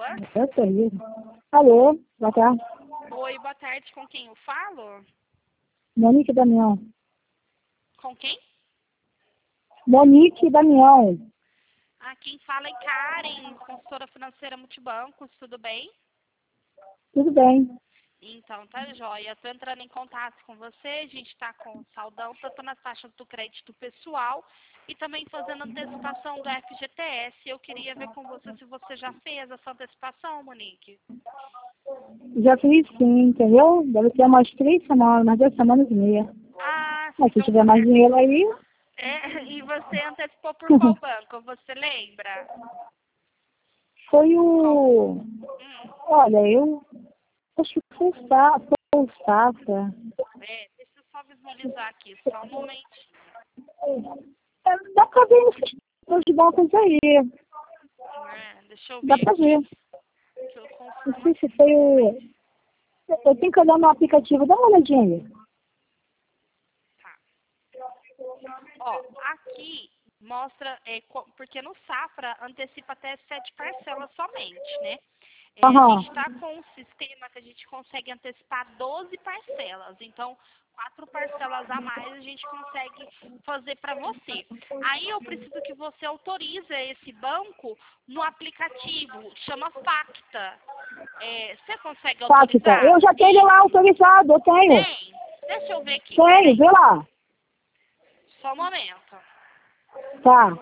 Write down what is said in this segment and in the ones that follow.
Eu sei. Alô, boa tarde. Oi, boa tarde. Com quem eu falo? Monique Damião. Com quem? Monique Damião. Ah, quem fala é Karen, consultora financeira Multibancos. Tudo bem? Tudo bem. Então, tá joia. Estou entrando em contato com você. A gente está com saldão tanto nas taxas do crédito pessoal e também fazendo antecipação do FGTS. Eu queria ver com você se você já fez essa antecipação, Monique. Já fiz sim, entendeu? Deve ter umas 3 semanas, umas 2 semanas e meia. Ah, sim. Mas se Então, tiver mais dinheiro aí, e você antecipou por qual banco? Você lembra? foi o... Olha, eu acho que foi o Safra. Deixa eu só visualizar aqui, só um momentinho. Dá pra ver nos bancos aí. Deixa eu Dá ver pra aqui. ver. Que eu Não confirmo sei se aqui, foi só um o... momentinho. Eu tenho que olhar no aplicativo, dá uma olhadinha aí. Tá. Ó, aqui mostra, porque no Safra antecipa até 7 parcelas somente, né? A Aham. gente está com um sistema que a gente consegue antecipar 12 parcelas. Então, 4 parcelas a mais a gente consegue fazer para você. Aí eu preciso que você autorize esse banco no aplicativo, chama Facta. Você consegue Fática, autorizar? eu já tenho lá autorizado, eu tenho. Tem. Deixa eu ver aqui, Tenho, peraí. vê lá. Só um momento. Tá.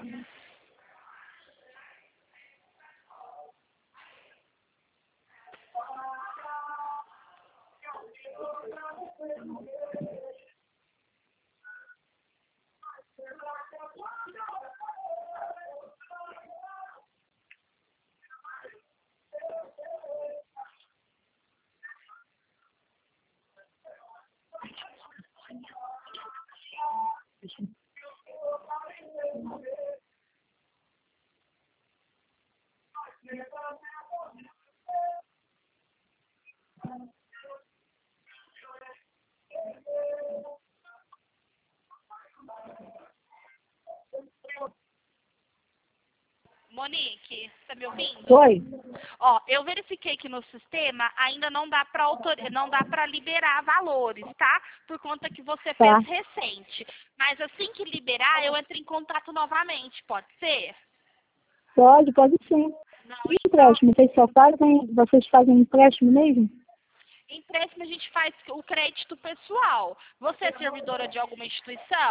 Monique, tá me ouvindo? Foi? Ó, eu verifiquei que no sistema ainda não dá para não dá para liberar valores, tá? Por conta que você Tá. fez recente. Mas assim que liberar, eu entro em contato novamente, pode ser? Pode sim. Não, E então, empréstimo, vocês fazem empréstimo mesmo? empréstimo a gente faz o crédito pessoal. Você é servidora de alguma instituição?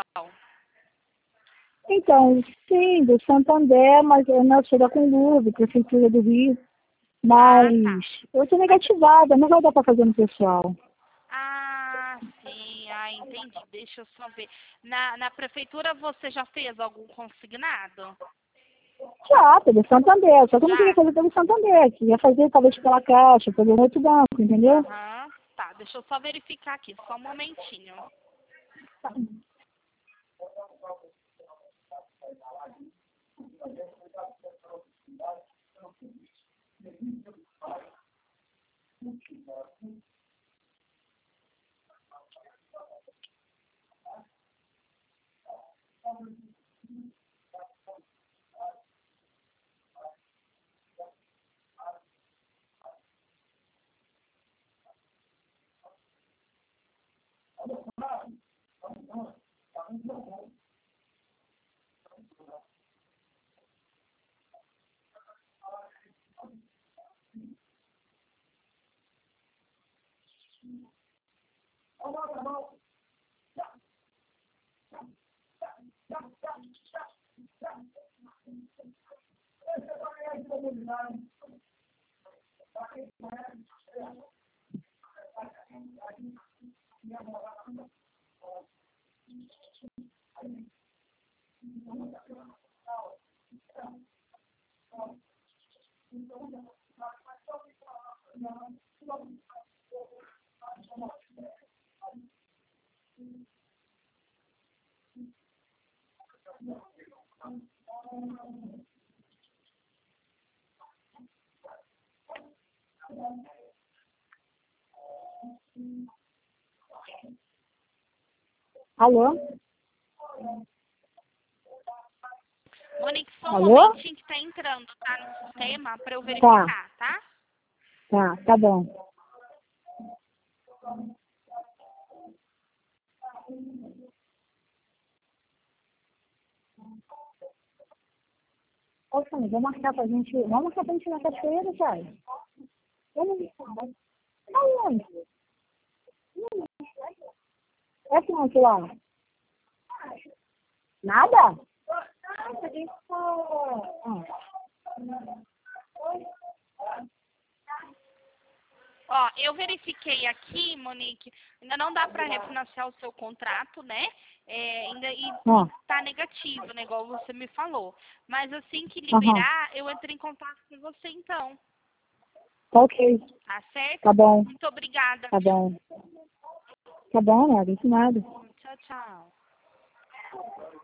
Então, sim, do Santander, mas eu não sou da Conluve, Prefeitura do Rio. Ah, tá. Mas eu tô Mas, negativada, não vai dar pra fazer no pessoal. sim, entendi. Deixa eu só ver. Na prefeitura você já fez algum consignado? Já, pelo Santander, só que eu não queria Já? fazer pelo Santander, que ia fazer talvez pela Caixa, pelo outro banco, entendeu? Aham. Tá, deixa eu só verificar aqui, só um momentinho. Alô? Monique, só um um Alô? momentinho que tá entrando, tá, no sistema, para eu verificar, tá? Tá bom. Ô, Sônia, vamos marcar pra gente ir na cachoeira, pai. Vamos. Aonde? É quanto lá? Nada? A gente Ó, eu verifiquei aqui, Monique, ainda não dá para refinanciar o seu contrato, né? Ainda tá negativo, né? Igual você me falou. Mas assim que liberar, eu entro em contato com você então. Tá ok. Tá certo? Tá bom. Muito obrigada. Tá bom. Tá bom, nada, isso nada. Tchau, tchau.